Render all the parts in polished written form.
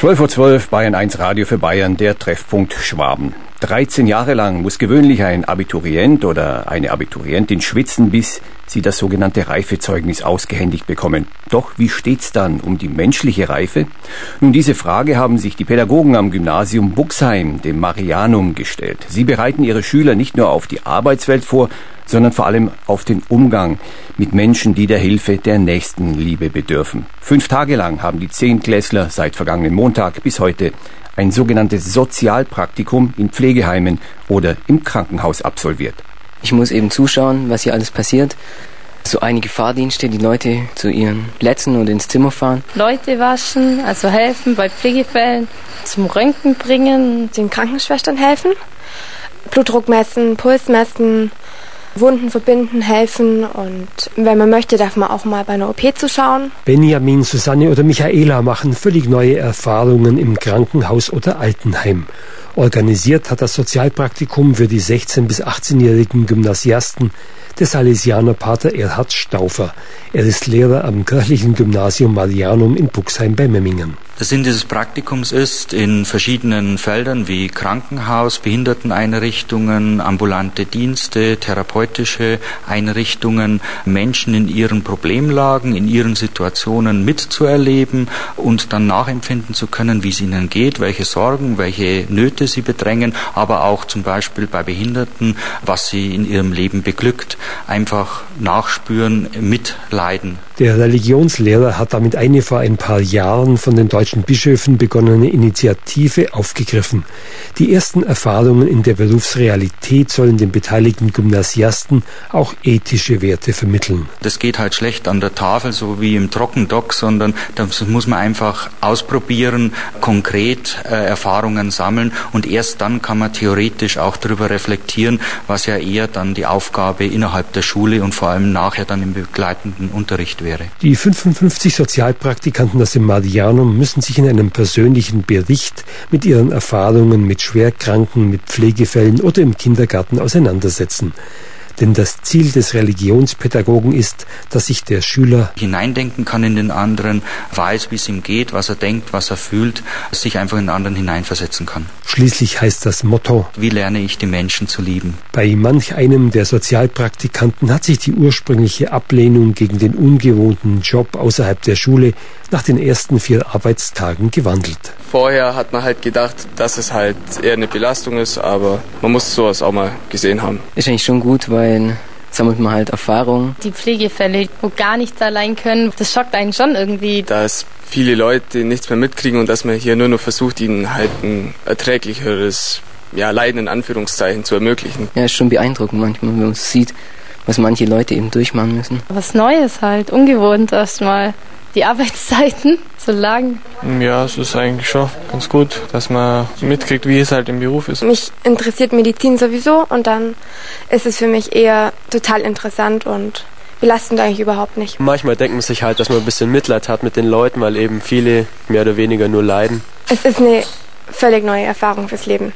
12:12 Uhr, Bayern 1 Radio für Bayern, der Treffpunkt Schwaben. 13 Jahre lang muss gewöhnlich ein Abiturient oder eine Abiturientin schwitzen, bis sie das sogenannte Reifezeugnis ausgehändigt bekommen. Doch wie steht's dann um die menschliche Reife? Nun, diese Frage haben sich die Pädagogen am Gymnasium Buxheim, dem Marianum, gestellt. Sie bereiten ihre Schüler nicht nur auf die Arbeitswelt vor, sondern vor allem auf den Umgang mit Menschen, die der Hilfe der Nächstenliebe bedürfen. 5 Tage lang haben die 10-Klässler seit vergangenen Montag bis heute ein sogenanntes Sozialpraktikum in Pflegeheimen oder im Krankenhaus absolviert. Ich muss eben zuschauen, was hier alles passiert. So einige Fahrdienste, die Leute zu ihren Plätzen oder ins Zimmer fahren. Leute waschen, also helfen bei Pflegefällen, zum Röntgen bringen. Den Krankenschwestern helfen, Blutdruck messen, Puls messen, Wunden verbinden, helfen und wenn man möchte, darf man auch mal bei einer OP zuschauen. Benjamin, Susanne oder Michaela machen völlig neue Erfahrungen im Krankenhaus oder Altenheim. Organisiert hat das Sozialpraktikum für die 16- bis 18-jährigen Gymnasiasten der Salesianerpater Erhard Stauffer. Er ist Lehrer am kirchlichen Gymnasium Marianum in Buxheim bei Memmingen. Der Sinn dieses Praktikums ist, in verschiedenen Feldern wie Krankenhaus, Behinderteneinrichtungen, ambulante Dienste, therapeutische Einrichtungen, Menschen in ihren Problemlagen, in ihren Situationen mitzuerleben und dann nachempfinden zu können, wie es ihnen geht, welche Sorgen, welche Nöte sie bedrängen, aber auch zum Beispiel bei Behinderten, was sie in ihrem Leben beglückt. Einfach nachspüren, mitleiden. Der Religionslehrer hat damit eine vor ein paar Jahren von den deutschen Bischöfen begonnene Initiative aufgegriffen. Die ersten Erfahrungen in der Berufsrealität sollen den beteiligten Gymnasiasten auch ethische Werte vermitteln. Das geht halt schlecht an der Tafel, so wie im Trockendock, sondern das muss man einfach ausprobieren, konkret Erfahrungen sammeln und erst dann kann man theoretisch auch darüber reflektieren, was ja eher dann die Aufgabe innerhalb der Schule und vor allem nachher dann im begleitenden Unterricht wäre. Die 55 Sozialpraktikanten aus dem Marianum müssen sich in einem persönlichen Bericht mit ihren Erfahrungen mit Schwerkranken, mit Pflegefällen oder im Kindergarten auseinandersetzen. Denn das Ziel des Religionspädagogen ist, dass sich der Schüler hineindenken kann in den anderen, weiß, wie es ihm geht, was er denkt, was er fühlt, sich einfach in den anderen hineinversetzen kann. Schließlich heißt das Motto: Wie lerne ich die Menschen zu lieben? Bei manch einem der Sozialpraktikanten hat sich die ursprüngliche Ablehnung gegen den ungewohnten Job außerhalb der Schule nach den ersten 4 Arbeitstagen gewandelt. Vorher hat man halt gedacht, dass es halt eher eine Belastung ist, aber man muss sowas auch mal gesehen haben. Ist eigentlich schon gut, weil sammelt man halt Erfahrung. Die Pflegefälle, wo gar nichts allein können, das schockt einen schon irgendwie. Dass viele Leute nichts mehr mitkriegen und dass man hier nur noch versucht, ihnen halt ein erträglicheres Leiden in Anführungszeichen zu ermöglichen. Ja, ist schon beeindruckend manchmal, wenn man sieht, was manche Leute eben durchmachen müssen. Was Neues halt, ungewohnt erstmal. Die Arbeitszeiten so lang. Ja, es ist eigentlich schon ganz gut, dass man mitkriegt, wie es halt im Beruf ist. Mich interessiert Medizin sowieso und dann ist es für mich eher total interessant und belastend eigentlich überhaupt nicht. Manchmal denkt man sich halt, dass man ein bisschen Mitleid hat mit den Leuten, weil eben viele mehr oder weniger nur leiden. Es ist eine völlig neue Erfahrung fürs Leben.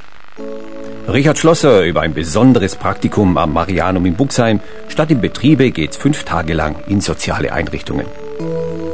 Richard Schlosser über ein besonderes Praktikum am Marianum in Buxheim. Statt in Betriebe geht's 5 Tage lang in soziale Einrichtungen.